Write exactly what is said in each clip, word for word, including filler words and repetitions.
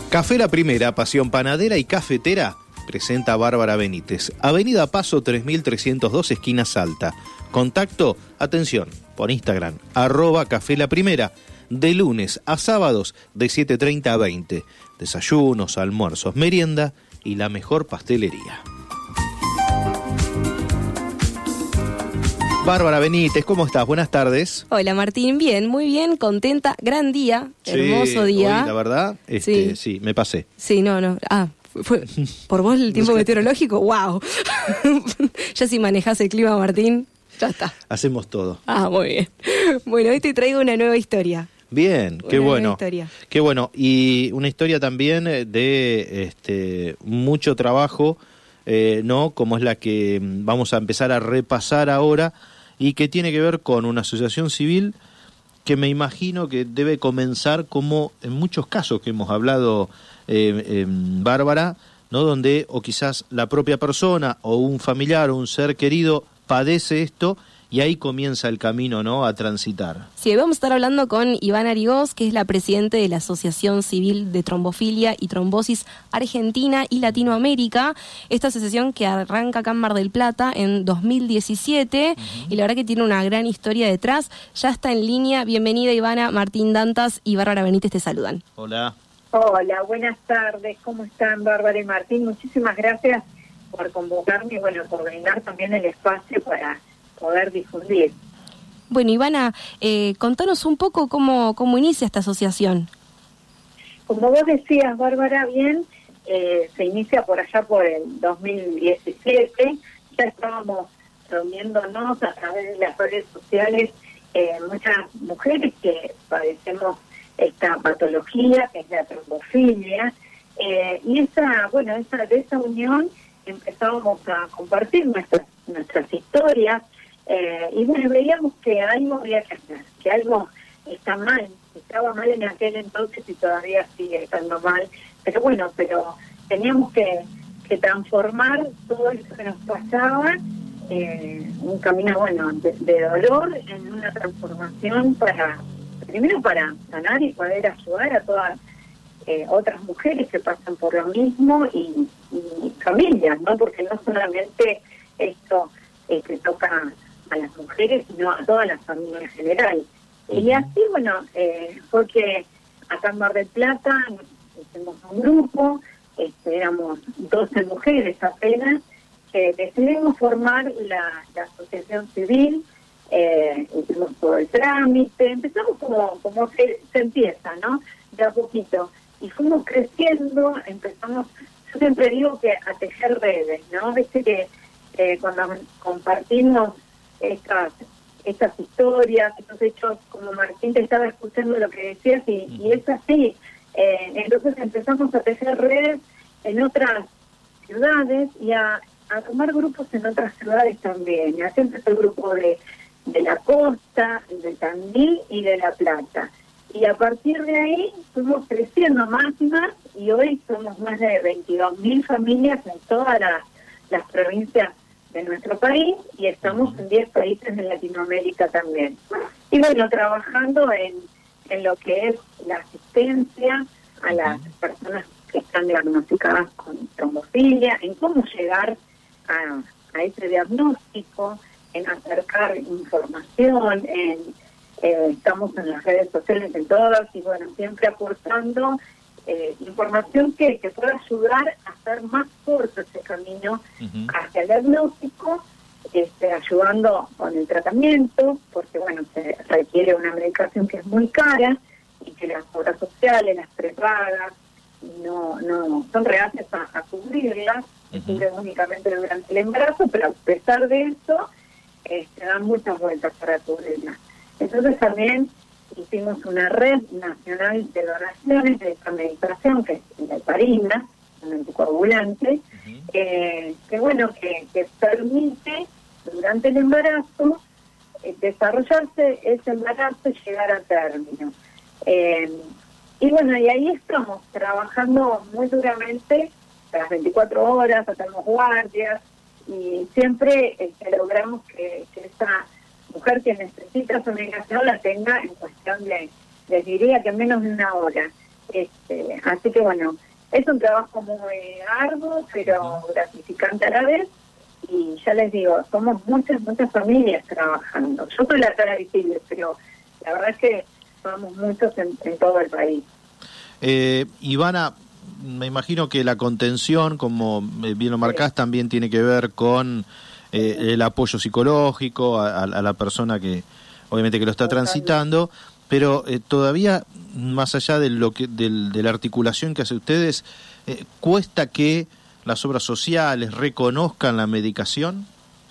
Café La Primera, pasión panadera y cafetera, presenta a Bárbara Benítez. Avenida Paso tres mil trescientos dos, esquina Salta. Contacto, atención, por Instagram, arroba Café La Primera, de lunes a sábados de siete treinta a veinte. Desayunos, almuerzos, merienda y la mejor pastelería. Bárbara Benítez, ¿cómo estás? Buenas tardes. Hola Martín, bien, muy bien, contenta, gran día, sí, hermoso día. Hoy, la verdad, este, sí. sí, me pasé. Sí, no, no, ah, fue por vos el tiempo meteorológico, wow. Ya si manejás el clima, Martín, ya está. Hacemos todo. Ah, muy bien. Bueno, hoy te traigo una nueva historia. Bien, qué una bueno. Historia. Qué bueno, y una historia también de este mucho trabajo, eh, ¿no? Como es la que vamos a empezar a repasar ahora, y que tiene que ver con una asociación civil que me imagino que debe comenzar como en muchos casos que hemos hablado, eh, eh, Bárbara, ¿no? Donde o quizás la propia persona o un familiar o un ser querido padece esto y ahí comienza el camino, ¿no?, a transitar. Sí, vamos a estar hablando con Ivana Arigós, que es la presidente de la Asociación Civil de Trombofilia y Trombosis Argentina y Latinoamérica. Esta asociación que arranca acá en Mar del Plata en dos mil diecisiete, uh-huh. Y la verdad que tiene una gran historia detrás. Ya está en línea. Bienvenida, Ivana. Martín Dantas y Bárbara Benítez te saludan. Hola. Hola, buenas tardes. ¿Cómo están, Bárbara y Martín? Muchísimas gracias por convocarme y, bueno, por brindar también el espacio para poder difundir. Bueno, Ivana, eh, contanos un poco cómo, cómo inicia esta asociación. Como vos decías, Bárbara, bien, eh, se inicia por allá por el dos mil diecisiete, ya estábamos reuniéndonos a través de las redes sociales, eh, muchas mujeres que padecemos esta patología, que es la trombofilia, eh, y esa, bueno, esa, de esa unión empezábamos a compartir nuestras, nuestras historias, Eh, y bueno, veíamos que algo había que hacer, que algo está mal, estaba mal en aquel entonces y todavía sigue estando mal, pero bueno, pero teníamos que, que transformar todo eso que nos pasaba, eh, un camino, bueno, de, de dolor, en una transformación para, primero para sanar y poder ayudar a todas eh, otras mujeres que pasan por lo mismo y, y familias, ¿no? Porque no solamente esto eh, que toca a las mujeres, sino a toda la familia en general. Y así, bueno, eh, porque acá en Mar del Plata hicimos un grupo, este, éramos doce mujeres apenas, que decidimos formar la, la asociación civil, eh, hicimos todo el trámite, empezamos como, como se, se empieza, ¿no? De a poquito. Y fuimos creciendo, empezamos, yo siempre digo que a tejer redes, ¿no? Viste que eh, cuando compartimos estas estas historias, estos hechos, como Martín te estaba escuchando lo que decías, y, y es así. Eh, entonces empezamos a tejer redes en otras ciudades y a, a tomar grupos en otras ciudades también. Y así empezó el grupo de, de la costa, de Tandil y de La Plata. Y a partir de ahí fuimos creciendo más y más, y hoy somos más de veintidós mil familias en todas las, las provincias de nuestro país, y estamos en diez países de Latinoamérica también. Y bueno, trabajando en, en lo que es la asistencia a las personas que están diagnosticadas con trombofilia, en cómo llegar a, a ese diagnóstico, en acercar información, en eh, estamos en las redes sociales en todas, y bueno, siempre aportando Eh, información que, que pueda ayudar a hacer más corto ese camino uh-huh. hacia el diagnóstico, este, ayudando con el tratamiento, porque bueno, se requiere una medicación que es muy cara y que las obras sociales, las prepagas, no no son reacias a, a cubrirlas, uh-huh. cubren únicamente durante el embarazo, pero a pesar de eso, este, dan muchas vueltas para cubrirlas. Entonces también hicimos una red nacional de donaciones de esta medicación, que es la heparina, un anticoagulante, uh-huh. eh, que bueno, que, que permite durante el embarazo eh, desarrollarse ese embarazo y llegar a término. Eh, y bueno, y ahí estamos trabajando muy duramente, las veinticuatro horas, hacemos guardias, y siempre este, logramos que, que esa mujer que necesita su medicación la tenga en cuestión de, les diría que menos de una hora. Este, así que bueno, es un trabajo muy arduo, pero gratificante a la vez. Y ya les digo, somos muchas, muchas familias trabajando. Yo soy la cara visible, pero la verdad es que somos muchos en, en todo el país. Eh, Ivana, me imagino que la contención, como bien lo marcás, sí, también tiene que ver con eh, el apoyo psicológico a, a la persona que obviamente que lo está transitando, pero eh, todavía, más allá de lo que del, de la articulación que hace ustedes, eh, ¿cuesta que las obras sociales reconozcan la medicación?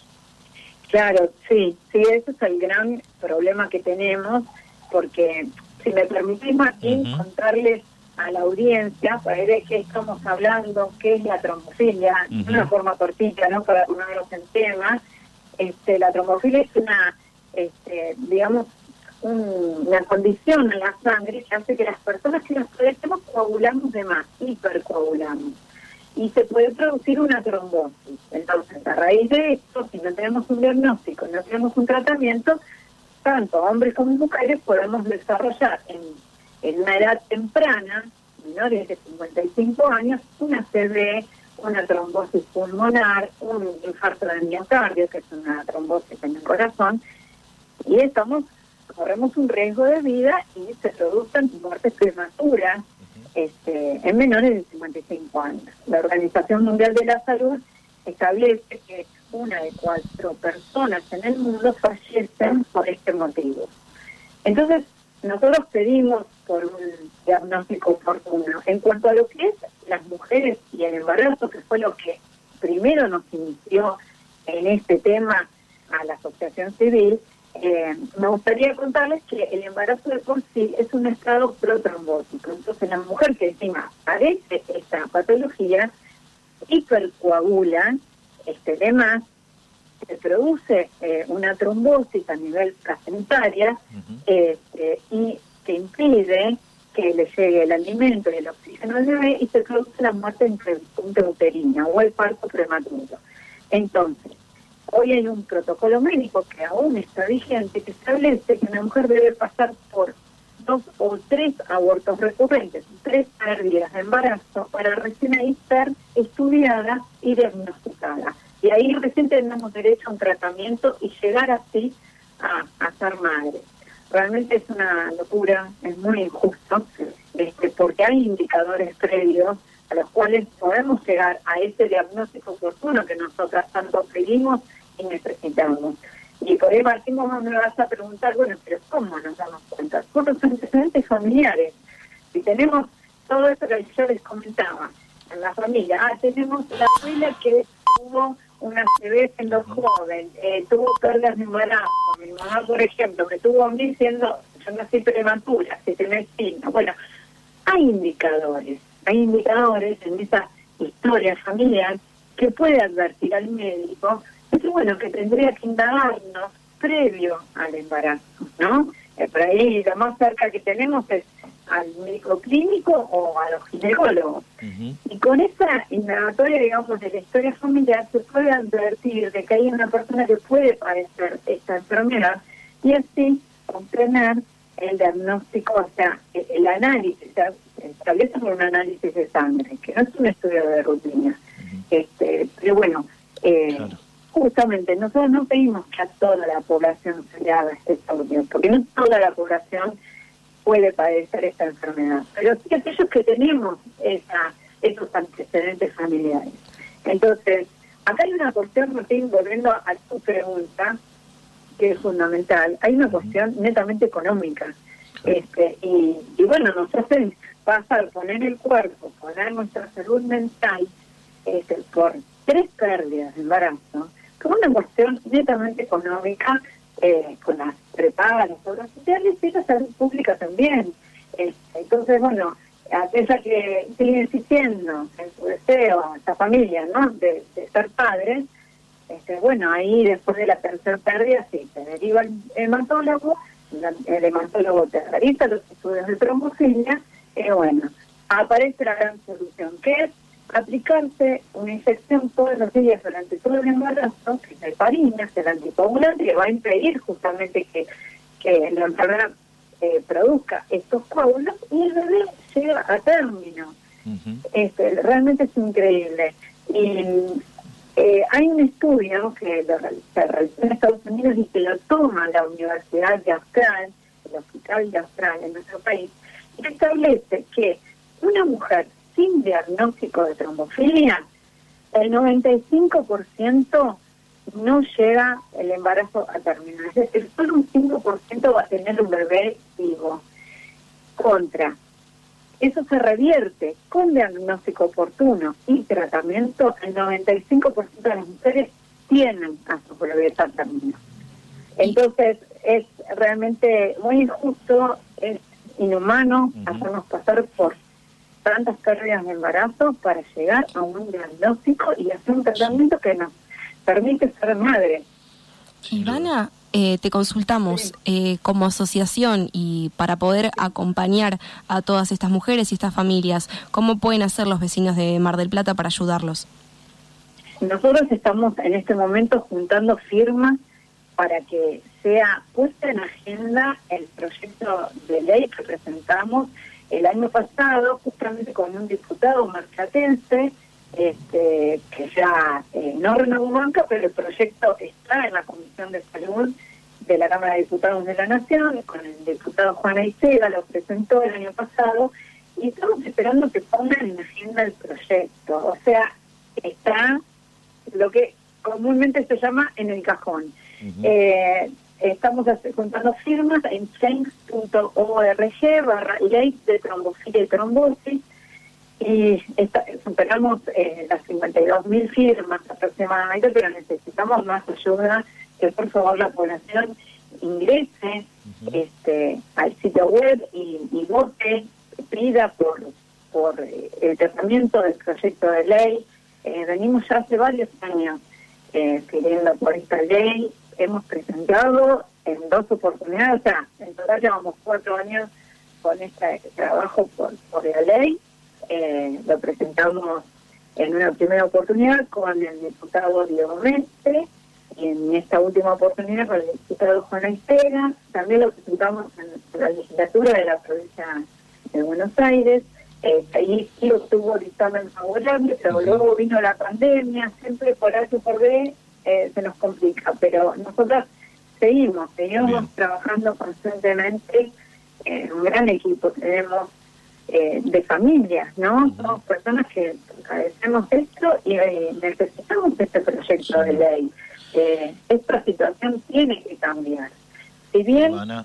Claro, sí, sí, ese es el gran problema que tenemos, porque si me permitís, Martín, uh-huh. contarles a la audiencia para ver de qué estamos hablando, qué es la trombofilia, uh-huh. de una forma cortita, ¿no?, para ponerlos en tema. Este, la trombofilia es una, este, digamos, un, una condición en la sangre que hace que las personas que nos padecemos coagulamos de más, hipercoagulamos. Y se puede producir una trombosis. Entonces, a raíz de esto, si no tenemos un diagnóstico, no tenemos un tratamiento, tanto hombres como mujeres podemos desarrollar en, en una edad temprana, menores de cincuenta y cinco años, una C V, una trombosis pulmonar, un infarto del miocardio, que es una trombosis en el corazón, y estamos, corremos un riesgo de vida y se producen muertes prematuras Este, en menores de cincuenta y cinco años. La Organización Mundial de la Salud establece que una de cuatro personas en el mundo fallecen por este motivo. Entonces, nosotros pedimos por un diagnóstico oportuno. En cuanto a lo que es las mujeres y el embarazo, que fue lo que primero nos inició en este tema a la Asociación Civil, Eh, me gustaría contarles que el embarazo de por sí es un estado protrombótico. Entonces, la mujer que encima padece esta patología hipercoagula este, de más, se produce eh, una trombosis a nivel placentaria uh-huh. este, y que impide que le llegue el alimento y el oxígeno al bebé y se produce la muerte intrauterina o el parto prematuro. Entonces, hoy hay un protocolo médico que aún está vigente que establece que una mujer debe pasar por dos o tres abortos recurrentes, tres pérdidas de embarazo para recién ahí ser estudiada y diagnosticada. Y ahí recién tenemos derecho a un tratamiento y llegar así a, a ser madre. Realmente es una locura, es muy injusto, este, porque hay indicadores previos a los cuales podemos llegar a ese diagnóstico oportuno que nosotras tanto pedimos y necesitamos. Y por ahí, Martín, vos me vas a preguntar, bueno, pero ¿cómo nos damos cuenta? Por los antecedentes familiares. Si tenemos todo esto que yo les comentaba en la familia, ah, tenemos la abuela que tuvo una C V siendo joven, eh, tuvo pérdidas de embarazo, mi mamá, por ejemplo, me tuvo a mí siendo, yo nací prematura, si tenés signo. Bueno, hay indicadores, hay indicadores en esa historia familiar que puede advertir al médico, es bueno, que tendría que indagarnos previo al embarazo, ¿no? Eh, por ahí lo más cerca que tenemos es al médico clínico o a los ginecólogos. Uh-huh. Y con esa indagatoria, digamos, de la historia familiar, se puede advertir de que hay una persona que puede padecer esta enfermedad y así obtener el diagnóstico, o sea, el, el análisis, o sea, se establece por un análisis de sangre, que no es un estudio de rutina. Uh-huh. este Pero bueno, eh, claro. Justamente, nosotros no pedimos que a toda la población se le haga este estudio, porque no toda la población puede padecer esta enfermedad, pero sí aquellos que tenemos esa, esos antecedentes familiares. Entonces, acá hay una cuestión, Martín, volviendo a tu pregunta, que es fundamental, hay una cuestión netamente económica, este y, y bueno, nos hacen pasar, poner el cuerpo, poner nuestra salud mental este, por tres pérdidas de embarazo, como una cuestión netamente económica, eh, con las prepagas, las obras sociales y la salud pública también. Eh, entonces, bueno, aquella que sigue insistiendo en su deseo, esta familia, ¿no?, de, de ser padres, este, bueno, ahí después de la tercera pérdida, sí, se deriva el hematólogo, el hematólogo te realiza los estudios de trombofilia, y bueno, aparece la gran solución, que es aplicarse una inyección todos los días durante todo el embarazo, que es la heparina, que es el anticoagulante, que va a impedir justamente que, que la enfermedad eh, produzca estos coágulos y el bebé llega a término. Uh-huh. Este, realmente es increíble. Y eh, hay un estudio que lo, se realizó en Estados Unidos y que lo toma la Universidad de Austral, el Hospital de Austral en nuestro país, y establece que una mujer sin diagnóstico de trombofilia, el noventa y cinco por ciento no llega el embarazo a término. Es decir, solo un cinco por ciento va a tener un bebé vivo. Contra. Eso se revierte con diagnóstico oportuno y tratamiento. El noventa y cinco por ciento de las mujeres tienen a sus bebés a término. Entonces, es realmente muy injusto, es inhumano uh-huh. hacernos pasar por tantas pérdidas de embarazo para llegar a un diagnóstico y hacer un tratamiento que nos permite ser madre. Ivana, eh, te consultamos sí. eh, como asociación y para poder acompañar a todas estas mujeres y estas familias, ¿cómo pueden hacer los vecinos de Mar del Plata para ayudarlos? Nosotros estamos en este momento juntando firmas para que sea puesta en agenda el proyecto de ley que presentamos el año pasado, justamente con un diputado marplatense, este, que ya eh, no renovó banca, pero el proyecto está en la Comisión de Salud de la Cámara de Diputados de la Nación, con el diputado Juan Aicega, lo presentó el año pasado, y estamos esperando que pongan en agenda el proyecto. O sea, está lo que comúnmente se llama en el cajón. Uh-huh. Eh, Estamos juntando firmas en change punto org barra ley de trombofilia y trombosis y está, superamos eh, las cincuenta y dos mil firmas aproximadamente, pero necesitamos más ayuda, que por favor la población ingrese uh-huh. este, al sitio web y, y vote, pida por, por eh, el tratamiento del proyecto de ley. Eh, venimos ya hace varios años eh, pidiendo por esta ley. Hemos presentado en dos oportunidades, o sea, en total llevamos cuatro años con este trabajo por, por la ley. Eh, lo presentamos en una primera oportunidad con el diputado Diego Mestre y en esta última oportunidad con el diputado Juan Aicega. También lo presentamos en la legislatura de la provincia de Buenos Aires. Eh, ahí sí obtuvo dictamen favorable, pero luego vino la pandemia, siempre por A o por B. Eh, se nos complica, pero nosotros seguimos, seguimos Bien. trabajando constantemente en un gran equipo, tenemos eh, de familias, ¿no? Uh-huh. Somos personas que agradecemos esto y eh, necesitamos este proyecto sí. de ley. Eh, esta situación tiene que cambiar. Si bien... Ivana.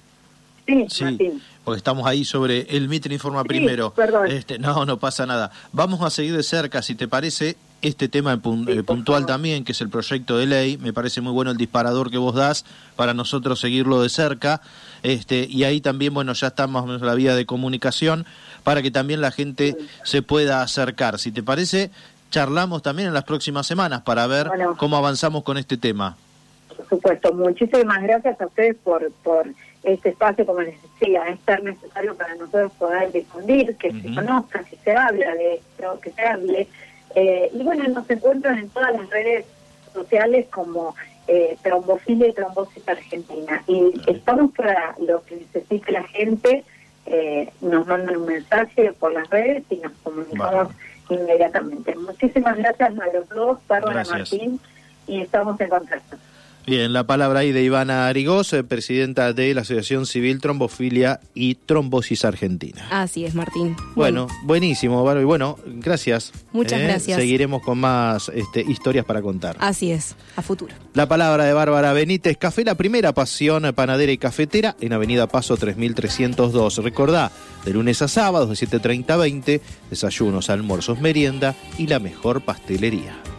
Sí, sí, Martín. Porque estamos ahí sobre el Mitre Informa sí, primero. Perdón. Este, no, no pasa nada. Vamos a seguir de cerca, si te parece, este tema pun- sí, eh, puntual favor. también, que es el proyecto de ley. Me parece muy bueno el disparador que vos das para nosotros seguirlo de cerca. Este, y ahí también, bueno, ya está más o menos la vía de comunicación para que también la gente sí. se pueda acercar. Si te parece, charlamos también en las próximas semanas para ver bueno, cómo avanzamos con este tema. Por supuesto, muchísimas gracias a ustedes por... por este espacio, como les decía, es tan necesario para nosotros poder difundir, que uh-huh. se conozca, que se hable de esto, que se hable. Eh, y bueno, nos encuentran en todas las redes sociales como eh, Trombofilia y Trombosis Argentina. Y uh-huh. estamos para lo que necesite la gente, eh, nos mandan un mensaje por las redes y nos comunicamos vale. inmediatamente. Muchísimas gracias a los dos, Bárbara Martín, y estamos en contacto. Bien, la palabra ahí de Ivana Arigós, eh, presidenta de la Asociación Civil Trombofilia y Trombosis Argentina. Así es, Martín. Bueno, Bien. buenísimo, Bárbara. Y bueno, gracias. Muchas eh, gracias. Seguiremos con más este, historias para contar. Así es, a futuro. La palabra de Bárbara Benítez, Café La Primera, pasión panadera y cafetera, en Avenida Paso tres mil trescientos dos. Recordá, de lunes a sábados de siete treinta a veinte, desayunos, almuerzos, merienda y la mejor pastelería.